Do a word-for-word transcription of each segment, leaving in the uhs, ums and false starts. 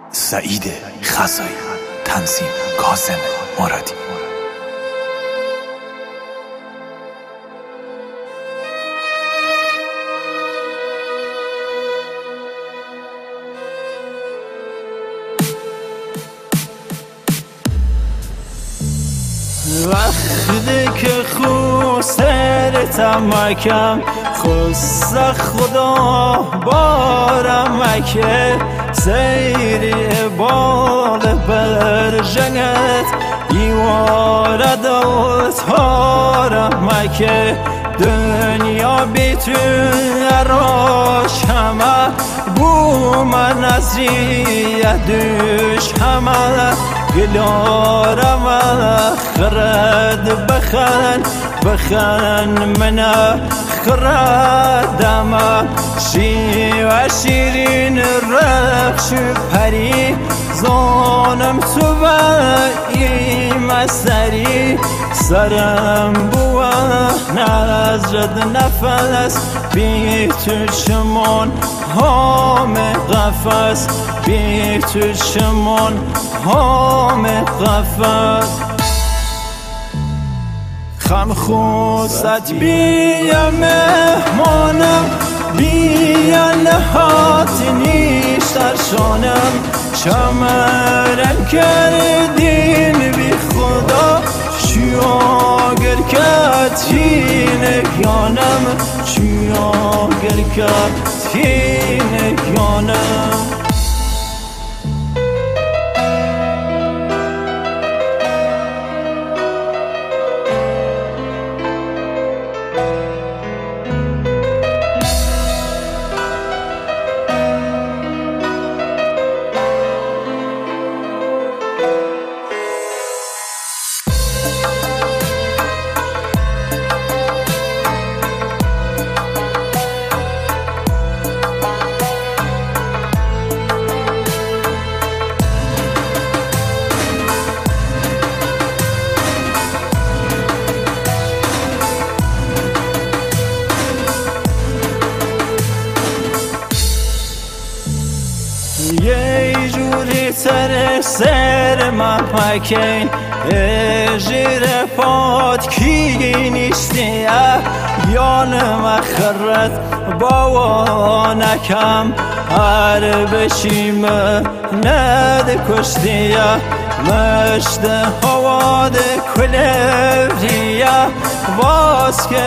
سعید خزایی، تنظیم کاظم مرادی. وقتی که خوستر تمکم خست خدا بارم مکه سیری بال بر جنت ایوار دلتارم مکه دنیا بیتون راش همه بو من نزریه دوش همه گلارم خرد بخن بخن من خردم شی و شیرین رخش پری زانم تو و ایم سری سرم بوه نزرد نفس بی تو شمان هام قفص بی تو شمان هام قفص خم خوست بیا مهمانم بیا نهات نیشتر شانم چمرم کردین بی خدا شیاگر کتین یانم شیاگر کتین یانم یه جوری تر سر من پکین اجیر پاد کی نیستی یانم خرد با نکم هر بشیم ند کشتی مشت هواد کلوریا باز که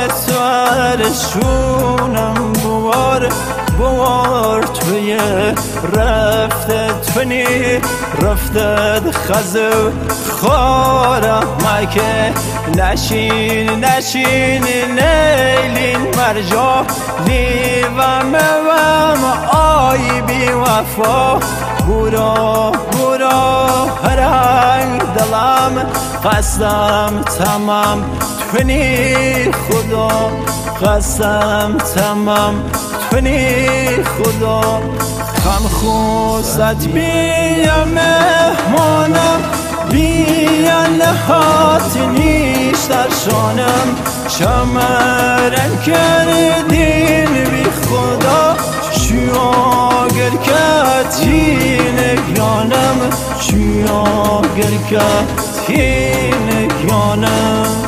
توارشونم بوار بوار توی رفته تونی رفته خزو خورم مکه نشین نشین نیلین مرجا لیوم وم آی بی وفا برو برو رنگ دلم قسم تمام تونی خدا قسم تمام تونی خدا خم خوست بیا مهمانم بیا نهات نیشتر شانم چمرم کردین بی خدا شیاگر کتین یانم شیاگر کتین یانم